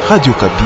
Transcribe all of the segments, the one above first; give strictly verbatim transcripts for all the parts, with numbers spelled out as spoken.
Radio Kapi.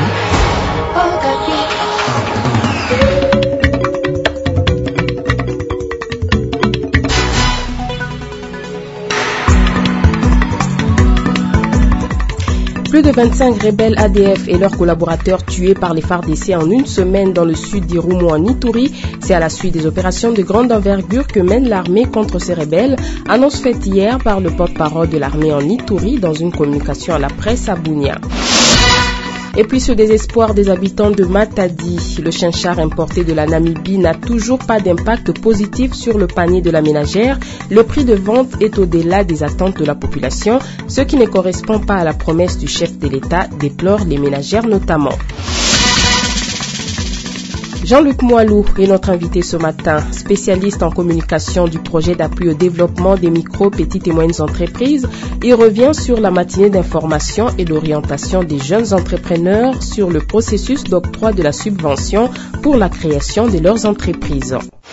Plus de vingt-cinq rebelles A D F et leurs collaborateurs tués par les F A R D C en une semaine dans le sud d'Irumu en Ituri. C'est à la suite des opérations de grande envergure que mène l'armée contre ces rebelles. Annonce faite hier par le porte-parole de l'armée en Ituri dans une communication à la presse à Bunia. Et puis ce désespoir des habitants de Matadi, le chinchard importé de la Namibie n'a toujours pas d'impact positif sur le panier de la ménagère. Le prix de vente est au-delà des attentes de la population, ce qui ne correspond pas à la promesse du chef de l'État, déplorent les ménagères notamment. Jean-Luc Moalou est notre invité ce matin, spécialiste en communication du projet d'appui au développement des micro, petites et moyennes entreprises. Il revient sur la matinée d'information et l'orientation des jeunes entrepreneurs sur le processus d'octroi de la subvention pour la création de leurs entreprises.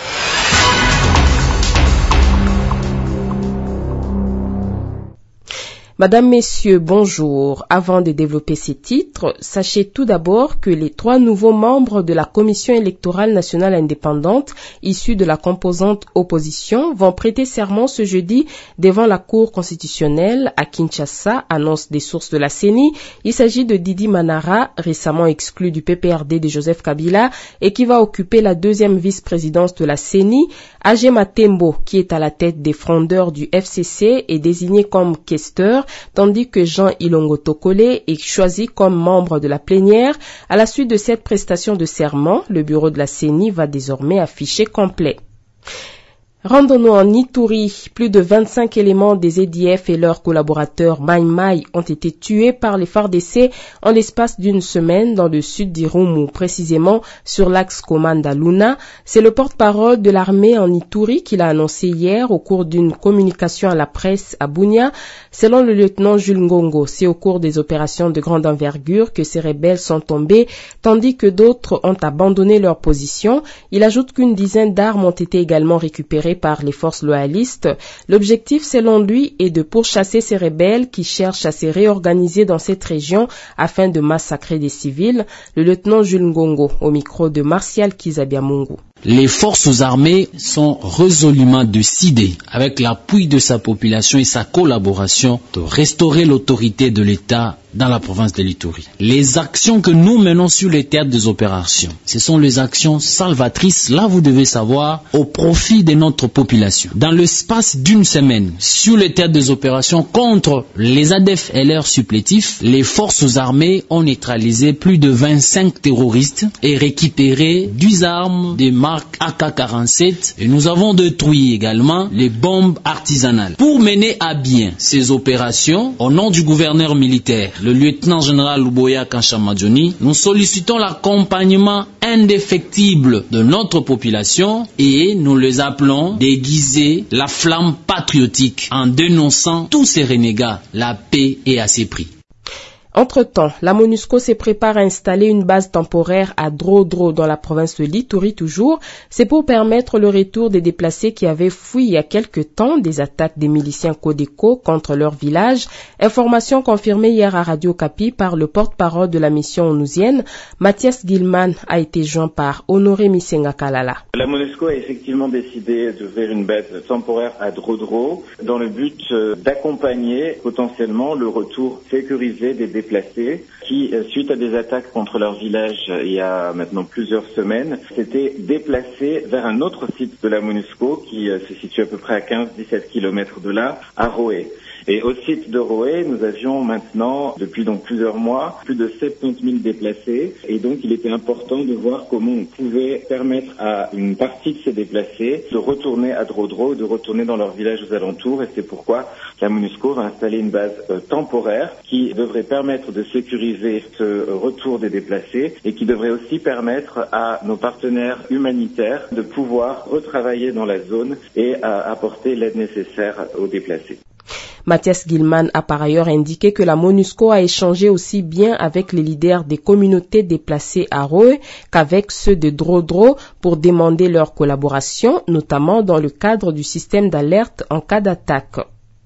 Madame, Messieurs, bonjour. Avant de développer ces titres, sachez tout d'abord que les trois nouveaux membres de la Commission électorale nationale indépendante, issus de la composante opposition, vont prêter serment ce jeudi devant la Cour constitutionnelle à Kinshasa, annonce des sources de la C E N I. Il s'agit de Didi Manara, récemment exclu du P P R D de Joseph Kabila et qui va occuper la deuxième vice-présidence de la C E N I. Agé Matembo, qui est à la tête des frondeurs du F C C, est désigné comme questeur, tandis que Jean Ilongo Tokole est choisi comme membre de la plénière. À la suite de cette prestation de serment, le bureau de la C E N I va désormais afficher complet. Rendons-nous en Ituri. Plus de vingt-cinq éléments des A D F et leurs collaborateurs Mai Mai ont été tués par les F A R D C en l'espace d'une semaine dans le sud d'Irumu, précisément sur l'axe Komanda Luna. C'est le porte-parole de l'armée en Ituri qui l'a annoncé hier au cours d'une communication à la presse à Bunia. Selon le lieutenant Jules Ngongo, c'est au cours des opérations de grande envergure que ces rebelles sont tombés, tandis que d'autres ont abandonné leur position. Il ajoute qu'une dizaine d'armes ont été également récupérées par les forces loyalistes. L'objectif, selon lui, est de pourchasser ces rebelles qui cherchent à se réorganiser dans cette région afin de massacrer des civils. Le lieutenant Jules Ngongo au micro de Martial Kizabiamungu. Les forces armées sont résolument décidées, avec l'appui de sa population et sa collaboration, de restaurer l'autorité de l'État dans la province de l'Ituri. Les actions que nous menons sur les théâtres des opérations, ce sont les actions salvatrices, là vous devez savoir, au profit de notre population. Dans l'espace d'une semaine, sur les théâtres des opérations contre les A D F et leurs supplétifs, les forces armées ont neutralisé plus de vingt-cinq terroristes et récupéré douze armes de marque A K quarante-sept et nous avons détruit également les bombes artisanales. Pour mener à bien ces opérations, au nom du gouverneur militaire, le lieutenant-général Luboya Kanchamadjoni, nous sollicitons l'accompagnement indéfectible de notre population et nous les appelons d'aiguiser la flamme patriotique en dénonçant tous ces renégats. La paix est à ses prix. Entre-temps, la MONUSCO se prépare à installer une base temporaire à Drodro dans la province de l'Ituri toujours. C'est pour permettre le retour des déplacés qui avaient fui il y a quelque temps des attaques des miliciens Codeco contre leur village. Information confirmée hier à Radio Kapi par le porte-parole de la mission onusienne. Mathias Gilman a été joint par Honoré Misenga Kalala. La MONUSCO a effectivement décidé d'ouvrir une base temporaire à Drodro dans le but d'accompagner potentiellement le retour sécurisé des déplacés qui, suite à des attaques contre leur village il y a maintenant plusieurs semaines, s'étaient déplacés vers un autre site de la MONUSCO qui se situe à peu près à quinze à dix-sept kilomètres de là, à Roé. Et au site de Roé, nous avions maintenant, depuis donc plusieurs mois, plus de soixante-dix mille déplacés. Et donc, il était important de voir comment on pouvait permettre à une partie de ces déplacés de retourner à Drodro, de retourner dans leur village aux alentours. Et c'est pourquoi la MONUSCO va installer une base euh, temporaire qui devrait permettre de sécuriser ce retour des déplacés et qui devrait aussi permettre à nos partenaires humanitaires de pouvoir retravailler dans la zone et à apporter l'aide nécessaire aux déplacés. Mathias Gilman a par ailleurs indiqué que la MONUSCO a échangé aussi bien avec les leaders des communautés déplacées à Roe qu'avec ceux de Drodro pour demander leur collaboration, notamment dans le cadre du système d'alerte en cas d'attaque.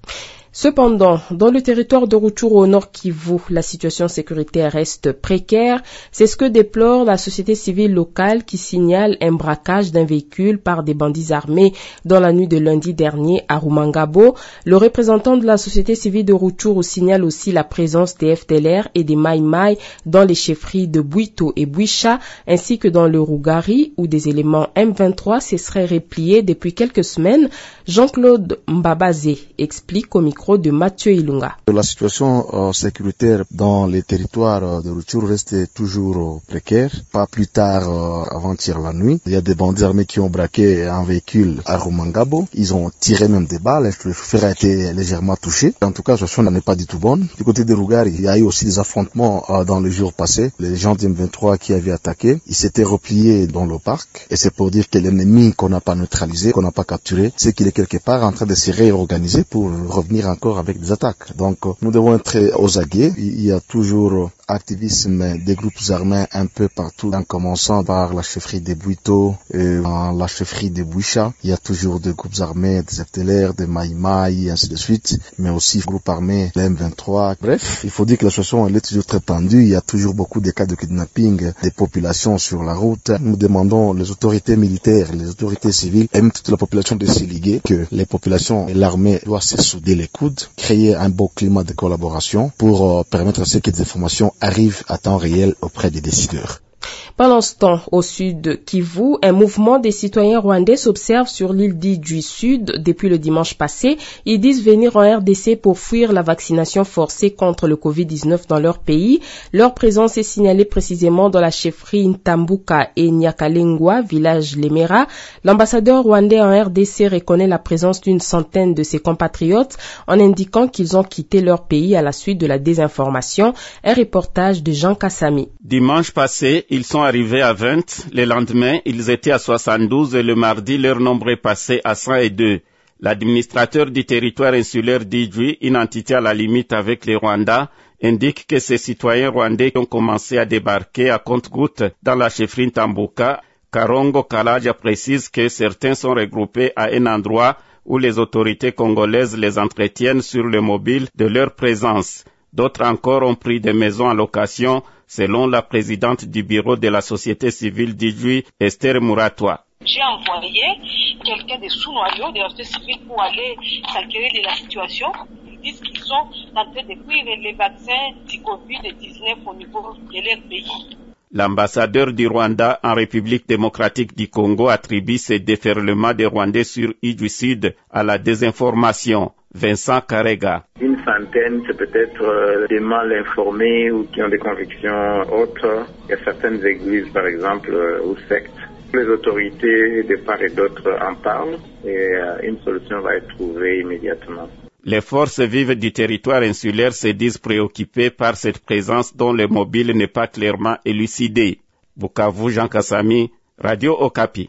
Cependant, dans le territoire de Rutshuru au nord Kivu, la situation sécuritaire reste précaire. C'est ce que déplore la société civile locale qui signale un braquage d'un véhicule par des bandits armés dans la nuit de lundi dernier à Rumangabo. Le représentant de la société civile de Rutshuru signale aussi la présence des F D L R et des Mai Mai dans les chefferies de Bwito et Bwisha, ainsi que dans le Rugari, où des éléments M vingt-trois se seraient repliés depuis quelques semaines. Jean-Claude Mbabazé explique au micro de Mathieu Ilunga. La situation euh, sécuritaire dans les territoires euh, de Rutshuru reste toujours euh, précaire. Pas plus tard euh, avant-hier la nuit, il y a des bandits armés qui ont braqué un véhicule à Rumangabo. Ils ont tiré même des balles. Le chauffeur a été légèrement touché. En tout cas, la situation n'est pas du tout bonne. Du côté de Rugari, il y a eu aussi des affrontements euh, dans les jours passés. Les gens du M vingt-trois qui avaient attaqué, ils s'étaient repliés dans le parc. Et c'est pour dire que l'ennemi qu'on n'a pas neutralisé, qu'on n'a pas capturé, c'est qu'il est quelque part en train de se réorganiser pour revenir encore avec des attaques. Donc nous devons être aux aguets. Il y a toujours activisme des groupes armés un peu partout, en commençant par la chefferie de Bwito et la chefferie de Bwisha. Il y a toujours des groupes armés, des F D L R, des Mai Mai, ainsi de suite, mais aussi des groupes armés, les M vingt-trois. Bref, il faut dire que la situation elle est toujours très tendue. Il y a toujours beaucoup de cas de kidnapping des populations sur la route. Nous demandons les autorités militaires, les autorités civiles et même toute la population de s'y liguer, que les populations et l'armée doivent se souder les coudes, créer un beau climat de collaboration pour euh, permettre à ce que des informations arrivent à temps réel auprès des décideurs. Pendant ce temps, au sud de Kivu, un mouvement des citoyens rwandais s'observe sur l'île d'Idjwi Sud depuis le dimanche passé. Ils disent venir en R D C pour fuir la vaccination forcée contre le covid dix-neuf dans leur pays. Leur présence est signalée précisément dans la chefferie Ntambuka et Nyakalengwa, village Lemera. L'ambassadeur rwandais en R D C reconnaît la présence d'une centaine de ses compatriotes en indiquant qu'ils ont quitté leur pays à la suite de la désinformation. Un reportage de Jean Kassami. Dimanche passé, ils sont arrivés à vingt, le lendemain, ils étaient à soixante-douze et le mardi, leur nombre est passé à cent deux. L'administrateur du territoire insulaire d'Idjwi, une entité à la limite avec les Rwandais, indique que ces citoyens rwandais ont commencé à débarquer à compte-gouttes dans la chefferie Ntambuka. Karongo Kalaja précise que certains sont regroupés à un endroit où les autorités congolaises les entretiennent sur le mobile de leur présence. D'autres encore ont pris des maisons en location, selon la présidente du bureau de la société civile d'Idjwi, Esther Muratwa. J'ai envoyé quelqu'un des sous-noyaux de la société civile pour aller s'enquérir de la situation. Ils disent qu'ils sont en train de fuir les vaccins du covid dix-neuf au niveau de leur pays. L'ambassadeur du Rwanda en République démocratique du Congo attribue ces déferlements des Rwandais sur Idjwi Sud à la désinformation. Vincent Karega. Une centaine, c'est peut-être euh, des mal informés ou qui ont des convictions autres. Il y a certaines églises, par exemple, euh, ou sectes. Les autorités de part et d'autre en parlent et euh, une solution va être trouvée immédiatement. Les forces vives du territoire insulaire se disent préoccupées par cette présence dont le mobile n'est pas clairement élucidé. Bukavu, Jean Kassami, Radio Okapi.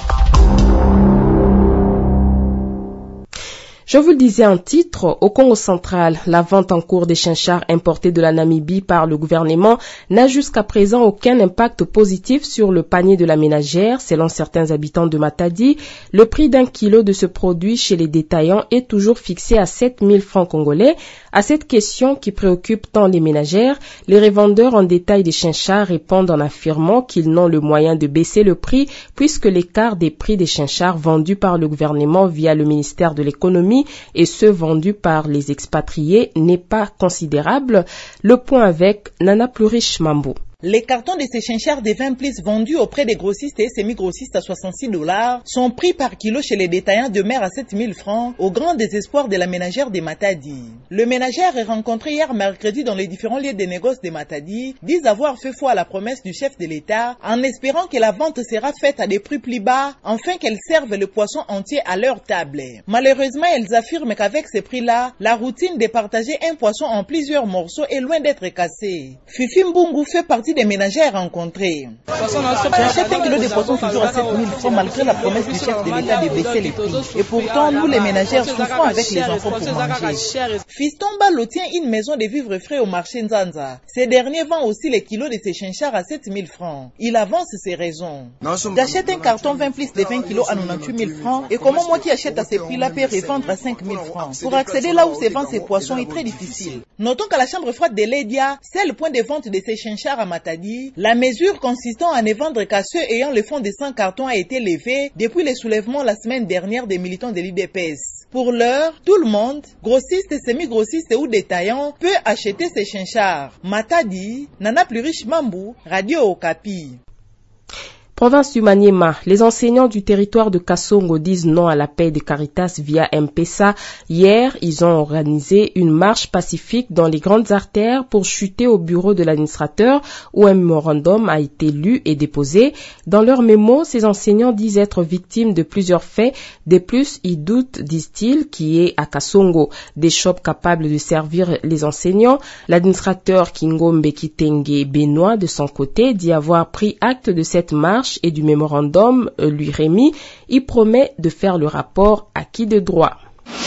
Je vous le disais en titre, au Congo central, la vente en cours des chinchards importés de la Namibie par le gouvernement n'a jusqu'à présent aucun impact positif sur le panier de la ménagère. Selon certains habitants de Matadi, le prix d'un kilo de ce produit chez les détaillants est toujours fixé à sept mille francs congolais. À cette question qui préoccupe tant les ménagères, les revendeurs en détail des chinchards répondent en affirmant qu'ils n'ont le moyen de baisser le prix puisque l'écart des prix des chinchards vendus par le gouvernement via le ministère de l'économie et ceux vendus par les expatriés n'est pas considérable. Le point avec Nana Plurish Mambo. Les cartons de ces chinchards de vingt plus vendus auprès des grossistes et semi-grossistes à soixante-six dollars sont pris par kilo chez les détaillants de mer à sept mille francs, au grand désespoir de la ménagère de Matadi. Le ménagère est rencontré hier mercredi dans les différents lieux de négoce de Matadi, disent avoir fait foi à la promesse du chef de l'État, en espérant que la vente sera faite à des prix plus bas, afin qu'elles servent le poisson entier à leur table. Malheureusement, elles affirment qu'avec ces prix-là, la routine de partager un poisson en plusieurs morceaux est loin d'être cassée. Fifi Mbungu fait partie partie des ménagères rencontrées. J'achète un kilo de poisson toujours à sept mille francs malgré la promesse du chef de l'État de baisser les prix. Et pourtant, nous les ménagères souffrons avec les enfants pour manger. Fiston Balo tient une maison de vivres frais au marché Nzanza. Ces derniers vendent aussi les kilos de ses chinchards à sept mille francs. Il avance ses raisons. J'achète un carton vingt plus de vingt kilos à quatre-vingt-dix-huit mille francs. Et comment moi qui achète à ces prix-là peut revendre à cinq mille francs? Pour accéder là où se vendent ces poissons est très difficile. Notons qu'à la chambre froide de Ledia, c'est le point de vente de ces chinchards à Matadi. La mesure consistant à ne vendre qu'à ceux ayant le fond de cent cartons a été levée depuis le soulèvement la semaine dernière des militants de l'U D P S. Pour l'heure, tout le monde, grossiste, semi-grossiste ou détaillant, peut acheter ces chinchards. Matadi, Nana Plurish Mambou, Radio Okapi. Province du Maniema, les enseignants du territoire de Kasongo disent non à la paix de Caritas via M P S A. Hier, ils ont organisé une marche pacifique dans les grandes artères pour chuter au bureau de l'administrateur où un mémorandum a été lu et déposé. Dans leur mémo, ces enseignants disent être victimes de plusieurs faits. De plus, ils doutent, disent-ils, qui est à Kasongo des shops capables de servir les enseignants. L'administrateur Kingombe Kitenge Benoît, de son côté, dit avoir pris acte de cette marche et du mémorandum lui remis. Il promet de faire le rapport acquis de droit.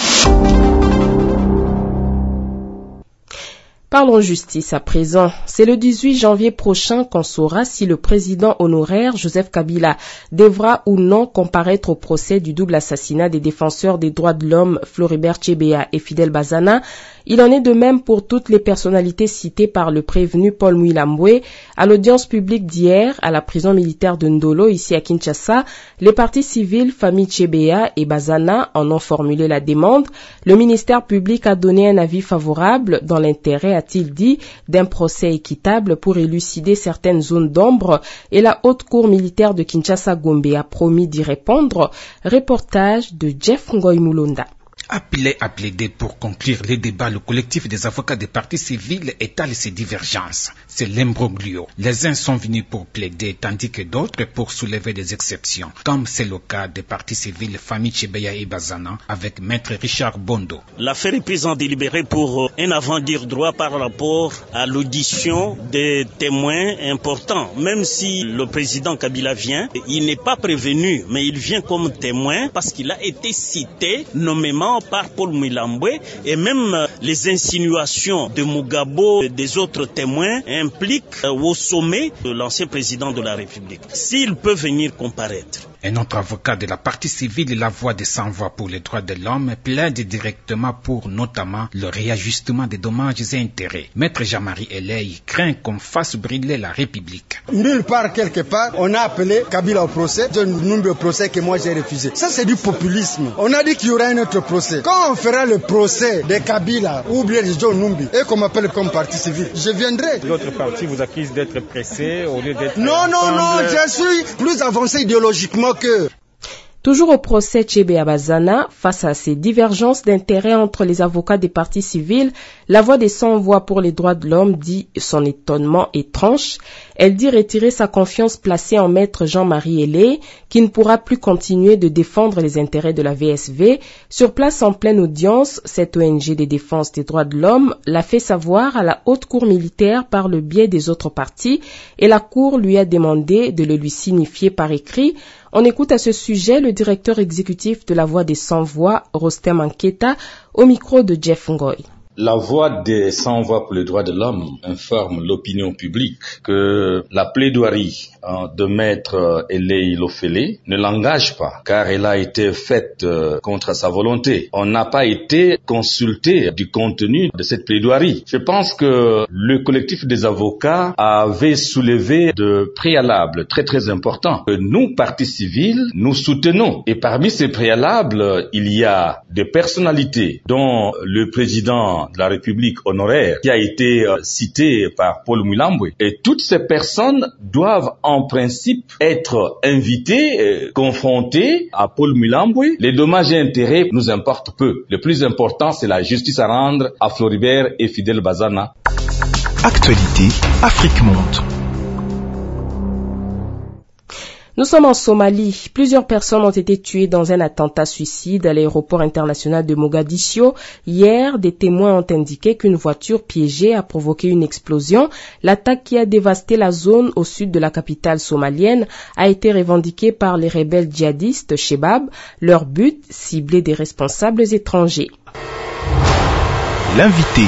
Parlons justice à présent. C'est le dix-huit janvier prochain qu'on saura si le président honoraire Joseph Kabila devra ou non comparaître au procès du double assassinat des défenseurs des droits de l'homme Floribert Chebeya et Fidel Bazana. Il en est de même pour toutes les personnalités citées par le prévenu Paul Mouilambwe. À l'audience publique d'hier, à la prison militaire de Ndolo, ici à Kinshasa, les parties civiles, famille Chebeya et Bazana en ont formulé la demande. Le ministère public a donné un avis favorable dans l'intérêt, a-t-il dit, d'un procès équitable pour élucider certaines zones d'ombre, et la haute cour militaire de Kinshasa-Gombe a promis d'y répondre. Reportage de Jeff Ngoy Mulonda. Appelé à plaider pour conclure les débats, le collectif des avocats des partis civils étale ses divergences. C'est l'imbroglio. Les uns sont venus pour plaider, tandis que d'autres pour soulever des exceptions, comme c'est le cas des partis civils Famille Chebeya et Bazana avec Maître Richard Bondo. L'affaire est prise en délibéré pour un avant-dire droit par rapport à l'audition des témoins importants. Même si le président Kabila vient, il n'est pas prévenu, mais il vient comme témoin parce qu'il a été cité nommément par Paul Mouilambwe, et même les insinuations de Mugabo et des autres témoins impliquent au sommet de l'ancien président de la République. S'il peut venir comparaître. Un autre avocat de la partie civile, la voix des sans-voix pour les droits de l'homme, plaide directement pour notamment le réajustement des dommages et intérêts. Maître Jean-Marie Eley craint qu'on fasse brûler la République. Nulle part, quelque part, on a appelé Kabila au procès, un nombre de procès que moi j'ai refusé. Ça c'est du populisme. On a dit qu'il y aura un autre procès. Quand on fera le procès de Kabila ou bien de John Numbi et qu'on m'appelle comme parti civil, je viendrai. L'autre parti vous accuse d'être pressé au lieu d'être... Non, non, non, je suis plus avancé idéologiquement que... Toujours au procès Chebeya Bazana, face à ces divergences d'intérêts entre les avocats des partis civils, la voix des sans-voix pour les droits de l'homme dit son étonnement étrange. Elle dit retirer sa confiance placée en maître Jean-Marie Eley, qui ne pourra plus continuer de défendre les intérêts de la V S V. Sur place en pleine audience, cette O N G de défense des droits de l'homme l'a fait savoir à la haute cour militaire par le biais des autres partis, et la cour lui a demandé de le lui signifier par écrit. On écoute à ce sujet le directeur exécutif de la Voix des sans-voix, Rostem Anketa, au micro de Jeff Ngoy. La voix des sans-voix pour les droits de l'homme informe l'opinion publique que la plaidoirie hein, de maître Eley Lofele ne l'engage pas, car elle a été faite euh, contre sa volonté. On n'a pas été consulté du contenu de cette plaidoirie. Je pense que le collectif des avocats avait soulevé de préalables très très importants que nous, partis civils, nous soutenons. Et parmi ces préalables, il y a des personnalités dont le président de la République honoraire qui a été euh, cité par Paul Mouilambwe. Et toutes ces personnes doivent en principe être invitées, euh, confrontées à Paul Mouilambwe. Les dommages et intérêts nous importent peu. Le plus important, c'est la justice à rendre à Floribert et Fidel Bazana. Actualité, Afrique Monde. Nous sommes en Somalie. Plusieurs personnes ont été tuées dans un attentat suicide à l'aéroport international de Mogadiscio. Hier, des témoins ont indiqué qu'une voiture piégée a provoqué une explosion. L'attaque qui a dévasté la zone au sud de la capitale somalienne a été revendiquée par les rebelles djihadistes Shebab. Leur but, cibler des responsables étrangers. L'invité.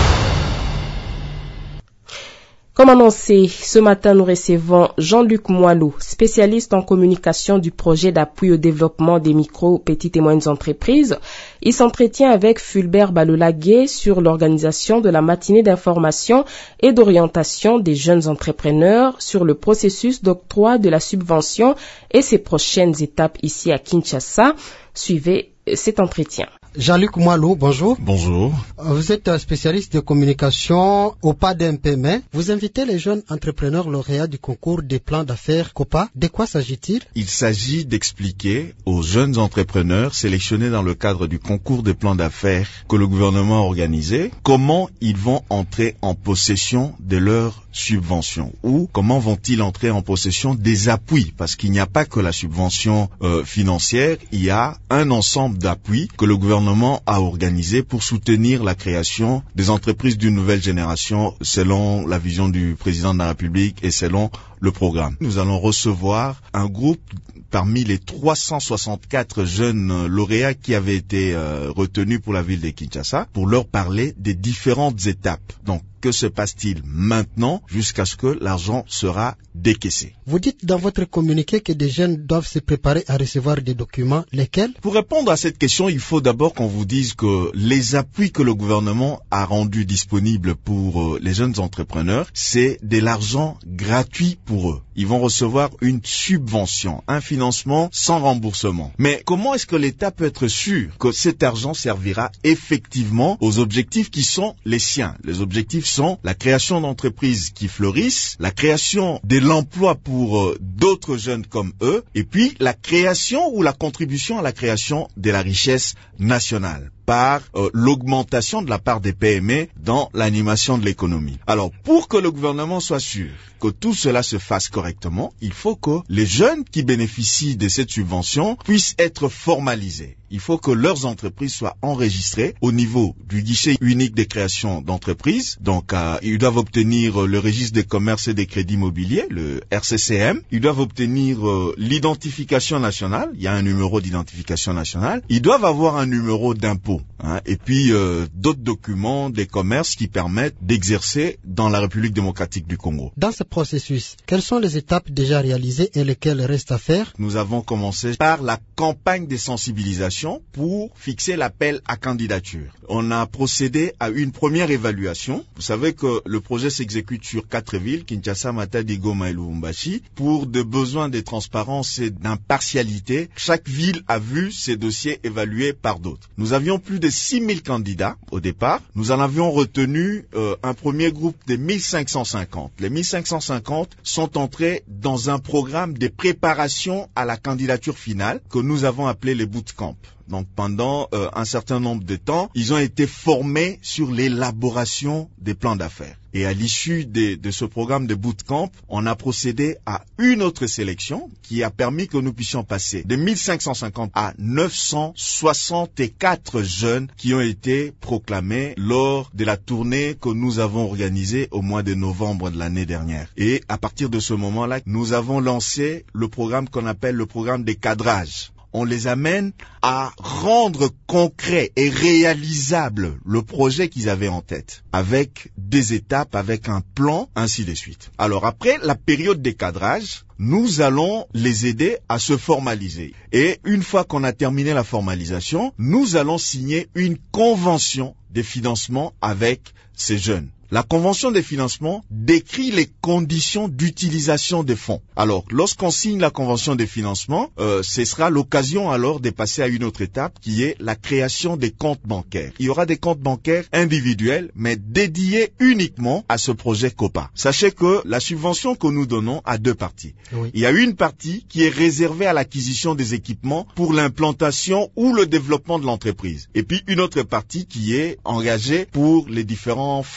Comme annoncé, ce matin, nous recevons Jean-Luc Moilou, spécialiste en communication du projet d'appui au développement des micro, petites et moyennes entreprises. Il s'entretient avec Fulbert Balolagué sur l'organisation de la matinée d'information et d'orientation des jeunes entrepreneurs sur le processus d'octroi de la subvention et ses prochaines étapes ici à Kinshasa. Suivez cet entretien. Jean-Luc Moilou, bonjour. Bonjour. Vous êtes spécialiste de communication au P A D M P M E. Vous invitez les jeunes entrepreneurs lauréats du concours des plans d'affaires COPA. De quoi s'agit-il? Il s'agit d'expliquer aux jeunes entrepreneurs sélectionnés dans le cadre du concours des plans d'affaires que le gouvernement a organisé, comment ils vont entrer en possession de leurs subventions ou comment vont-ils entrer en possession des appuis, parce qu'il n'y a pas que la subvention euh, financière, il y a un ensemble d'appuis que le gouvernement a organisé pour soutenir la création des entreprises d'une nouvelle génération selon la vision du président de la République et selon le programme. Nous allons recevoir un groupe parmi les trois cent soixante-quatre jeunes lauréats qui avaient été euh, retenus pour la ville de Kinshasa pour leur parler des différentes étapes. Donc, que se passe-t-il maintenant jusqu'à ce que l'argent sera décaissé? Vous dites dans votre communiqué que des jeunes doivent se préparer à recevoir des documents. Lesquels? Pour répondre à cette question, il faut d'abord qu'on vous dise que les appuis que le gouvernement a rendus disponibles pour euh, les jeunes entrepreneurs, c'est de l'argent gratuit pour eux. Ils vont recevoir une subvention, un financement sans remboursement. Mais comment est-ce que l'État peut être sûr que cet argent servira effectivement aux objectifs qui sont les siens? Les objectifs sont la création d'entreprises qui fleurissent, la création de l'emploi pour euh, d'autres jeunes comme eux, et puis la création ou la contribution à la création de la richesse nationale par euh, l'augmentation de la part des P M E dans l'animation de l'économie. Alors, pour que le gouvernement soit sûr que tout cela se fasse correctement, il faut que les jeunes qui bénéficient de cette subvention puissent être formalisés. Il faut que leurs entreprises soient enregistrées au niveau du guichet unique des créations d'entreprises. Donc, euh, ils doivent obtenir le registre des commerces et des crédits immobiliers, le R C C M. Ils doivent obtenir euh, l'identification nationale. Il y a un numéro d'identification nationale. Ils doivent avoir un numéro d'impôt. Hein, et puis, euh, d'autres documents des commerces qui permettent d'exercer dans la République démocratique du Congo. Dans ce processus, quelles sont les étapes déjà réalisées et lesquelles restent à faire? Nous avons commencé par la campagne de sensibilisation pour fixer l'appel à candidature. On a procédé à une première évaluation. Vous savez que le projet s'exécute sur quatre villes, Kinshasa, Matadi, Goma et Lubumbashi. Pour des besoins de transparence et d'impartialité, chaque ville a vu ses dossiers évalués par d'autres. Nous avions plus de six mille candidats au départ. Nous en avions retenu euh, un premier groupe de mille cinq cent cinquante. Les mille cinq cent cinquante sont entrés dans un programme de préparation à la candidature finale que nous avons appelé les bootcamps. Donc pendant euh, un certain nombre de temps, ils ont été formés sur l'élaboration des plans d'affaires. Et à l'issue de, de ce programme de bootcamp, on a procédé à une autre sélection qui a permis que nous puissions passer de mille cinq cent cinquante à neuf cent soixante-quatre jeunes qui ont été proclamés lors de la tournée que nous avons organisée au mois de novembre de l'année dernière. Et à partir de ce moment-là, nous avons lancé le programme qu'on appelle le programme des cadrages. On les amène à rendre concret et réalisable le projet qu'ils avaient en tête, avec des étapes, avec un plan, ainsi de suite. Alors après la période des cadrages, nous allons les aider à se formaliser. Et une fois qu'on a terminé la formalisation, nous allons signer une convention de financement avec ces jeunes. La convention de financement décrit les conditions d'utilisation des fonds. Alors, lorsqu'on signe la convention de financement, euh, ce sera l'occasion alors de passer à une autre étape qui est la création des comptes bancaires. Il y aura des comptes bancaires individuels, mais dédiés uniquement à ce projet COPA. Sachez que la subvention que nous donnons a deux parties. Oui. Il y a une partie qui est réservée à l'acquisition des équipements pour l'implantation ou le développement de l'entreprise. Et puis une autre partie qui est engagée pour les différents frais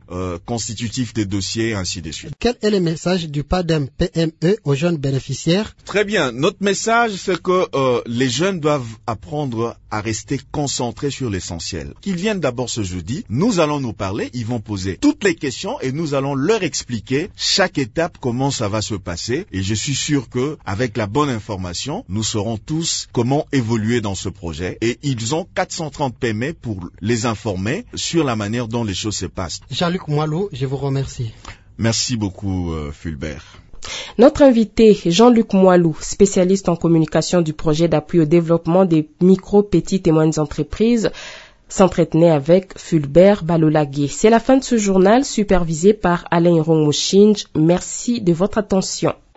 euh, constitutifs des dossiers, et ainsi de suite. Quel est le message du P A D E M P M E aux jeunes bénéficiaires? Très bien. Notre message, c'est que euh, les jeunes doivent apprendre à rester concentrés sur l'essentiel. Qu'ils viennent d'abord ce jeudi, nous allons nous parler, ils vont poser toutes les questions et nous allons leur expliquer chaque étape, comment ça va se passer. Et je suis sûr que avec la bonne information, nous saurons tous comment évoluer dans ce projet. Et ils ont quatre cent trente P M E pour les informer sur la manière dont les choses se passent. Jean-Luc Moilou, je vous remercie. Merci beaucoup, euh, Fulbert. Notre invité, Jean-Luc Moilou, spécialiste en communication du projet d'appui au développement des micro, petites et moyennes entreprises, s'entretenait avec Fulbert Balolagué. C'est la fin de ce journal supervisé par Alain Rongmochinj. Merci de votre attention.